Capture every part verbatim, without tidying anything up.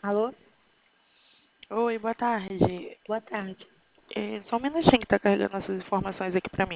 Alô? Oi, boa tarde. Boa tarde. É, só um minutinho que tá carregando essas informações aqui pra mim.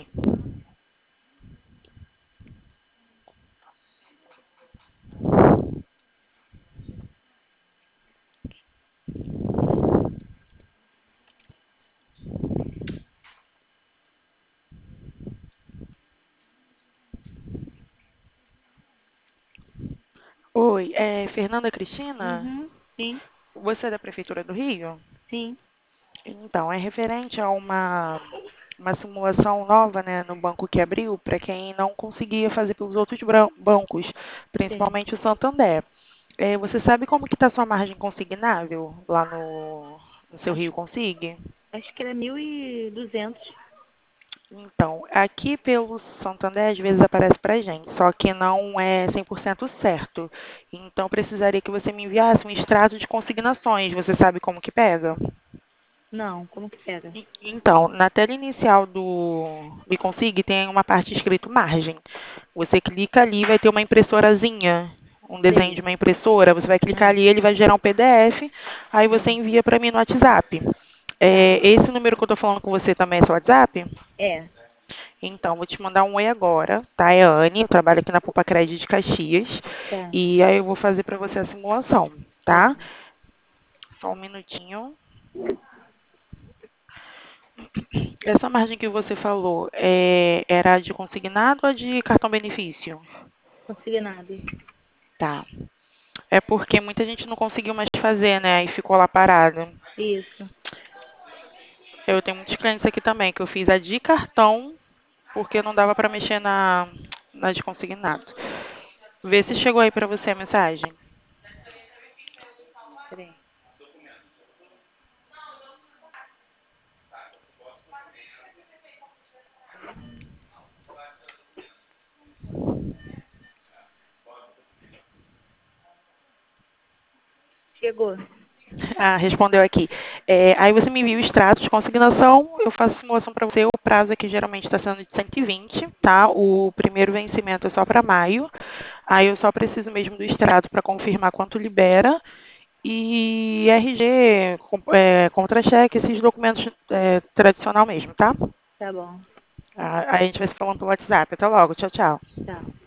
Oi, é Fernanda Cristina? Uhum, sim, Você é da Prefeitura do Rio? sim, Então, é referente a uma, uma simulação nova, né, no banco que abriu para quem não conseguia fazer pelos outros bran- bancos, sim. principalmente o Santander. É, você sabe como que está sua margem consignável lá no, no seu Acho, Rio Consigne? acho que era mil e duzentos. Então, aqui pelo Santander às vezes aparece pra gente, só que não é cem por cento certo. Então, precisaria que você me enviasse um extrato de consignações. Você sabe como que pega? Não, como que pega? E- Então, na tela inicial do Me Consigne tem uma parte escrito margem. Você clica ali, vai ter uma impressorazinha, um desenho de Sei. uma impressora. Você vai clicar Ah, ali, ele vai gerar um P D F, aí você hum, envia para mim no WhatsApp. tá. É, esse número que eu estou falando com você também é seu WhatsApp? É, Então, vou te mandar um oi agora, tá? É a Anne, eu trabalho aqui na Poupa Crédito de Caxias. tá, E aí eu vou fazer para você a simulação, tá tá? bom. Só um minutinho. Essa margem que você falou, é, era de consignado ou de cartão benefício? Consignado. Tá. É porque muita gente não conseguiu mais fazer, né? E ficou lá parado. Isso. Eu tenho muitos clientes aqui também, que eu fiz a de cartão, porque não dava para mexer na, na de consignado. Vê se chegou aí para você a mensagem. Peraí. Chegou. Ah, respondeu aqui. É, aí você me envia o extrato de consignação, eu faço a simulação para você. O prazo aqui geralmente está sendo de cento e vinte, tá? O primeiro vencimento é só para maio. Aí eu só preciso mesmo do extrato para confirmar quanto libera. E R G, com- é, contra-cheque, esses documentos é, tradicional mesmo, tá? Tá bom. Ah, aí a gente vai se falando pelo WhatsApp. Até logo. Tchau, tchau. Tá.